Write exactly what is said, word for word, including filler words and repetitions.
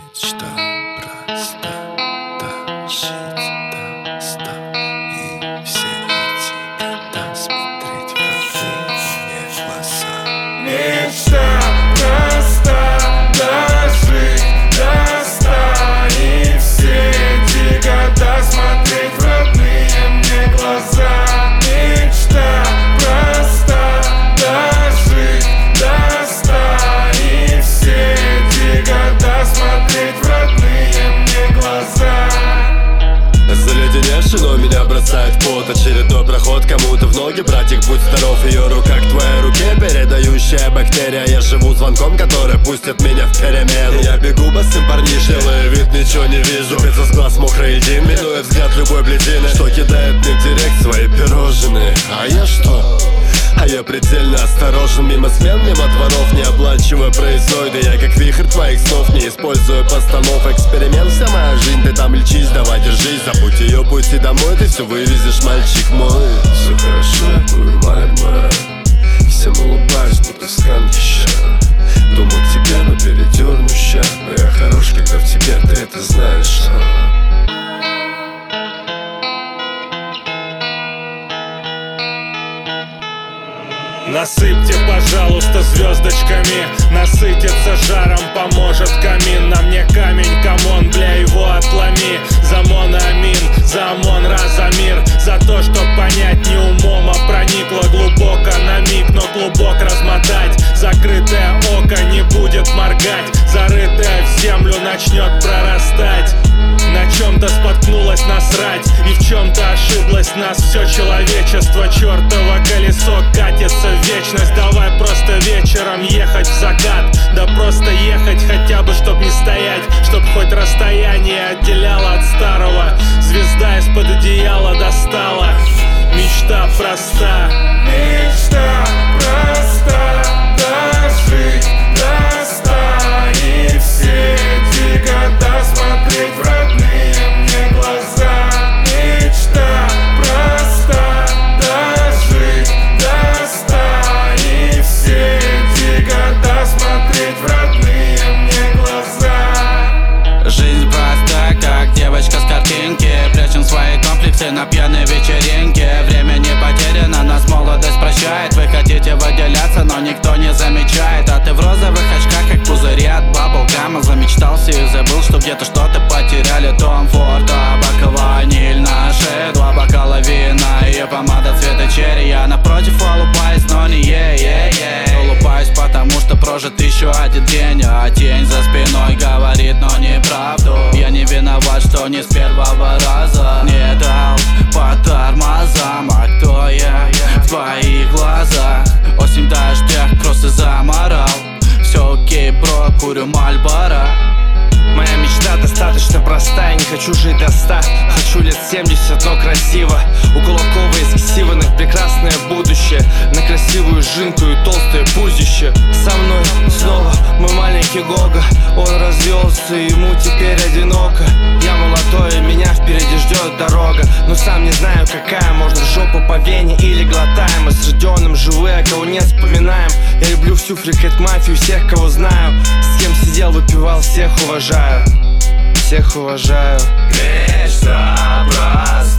Мечта проста, да, жить да, ста. И все эти года смотреть в родные глаза. Мечта проста, да, жить до ста. И все эти года смотреть в родные мне глаза. Мечта проста, да, жить до ста. И все эти года смотреть в родные мне глаза. Заледеневший, но меня бросает в пот. Очередной проход кому-то в ноги. Братик, будь здоров, ее рука к твоей руке. Передающая бактерия. Я живу звонком, который пустит меня в перемену. Я бегу босым парнишкой, делаю вид, ничего не вижу. Без из глаз мокрый един, минуя взгляд любой блядины, что кидает мне в директ свои пирожные. А я что? А я предельно осторожен. Мимо смен, мимо дворов, не оплачивая проезд. Я как вихрь твоих снов, не используя постанов. Эксперимент, вся моя жизнь, ты там лечись, давай держись. Забудь ее, пути домой, ты все вывезешь, мальчик мой. Все хорошо, я понимаю, моя. Всем улыбаюсь, будто сканкища. Думал к тебе, но передерну ща. Но я хорош, когда в тебе, ты это знаешь. Насыпьте, пожалуйста, звездочками. Насытиться жаром поможет камин. На мне камень, камон, бля, его отломи. За моноамин, за ОМОН, Разамир. За то, чтоб понять не умом, а проникло глубоко на миг, но глубоко размотать. Закрытое око не будет моргать. Зарытое в землю начнет прорастать. На чем-то споткнулась насрать, и в чем-то ошиблась нас все человечество. Чертово колесо катится в вечность. Давай просто вечером ехать в закат. Да просто ехать хотя бы, чтоб не стоять. Чтоб хоть расстояние отделяло от старого. Звезда из-под одеяла достала. Мечта проста. Мечта проста, да, жить до ста. И все эти года смотреть в родные мне глаза. Мечта проста, да, жить до ста. И все эти года смотреть в родные мне глаза. Жизнь проста, как девочка с картинки. Прячем свои комплексы на пьяной вечеринке. Время не потеряно, нас молодость прощает. Вы хотите выделяться, но никто не замечает. А ты в розовых очках, как пузыри от баблгама. Замечтался и забыл, что где-то что-то потеряли. Том Форд, табак, ваниль на шее. Два бокала вина и помада цвета черри. Я напротив улыбаюсь, но не е-е-е. Улыбаюсь, потому что прожит еще один день. А тень за спиной говорит, но неправду. Я не виноват, что не с первого раза не дал по тормозам. А кто я в твоих глазах? Осень в дождях, просто заморал. Все окей, бро, курю Мальборо. Моя мечта достаточно простая, не хочу жить до ста. Хочу лет семьдесят, но красиво. У Кулакова из ксиванных прекрасное будущее. На красивую жинку и толстое пузище. Со мной снова мой маленький Гога. Он развелся, ему теперь одиноко. Я молодой, меня впереди ждет дорога. Но сам не знаю какая, можно в жопу по вене или глотаем. Мы с Родионом живые, кого не вспоминаем. Я люблю всю фрикет-мафию, всех кого знаю. С кем сидел, выпивал, всех уважаю. Всех уважаю. Мечта проста.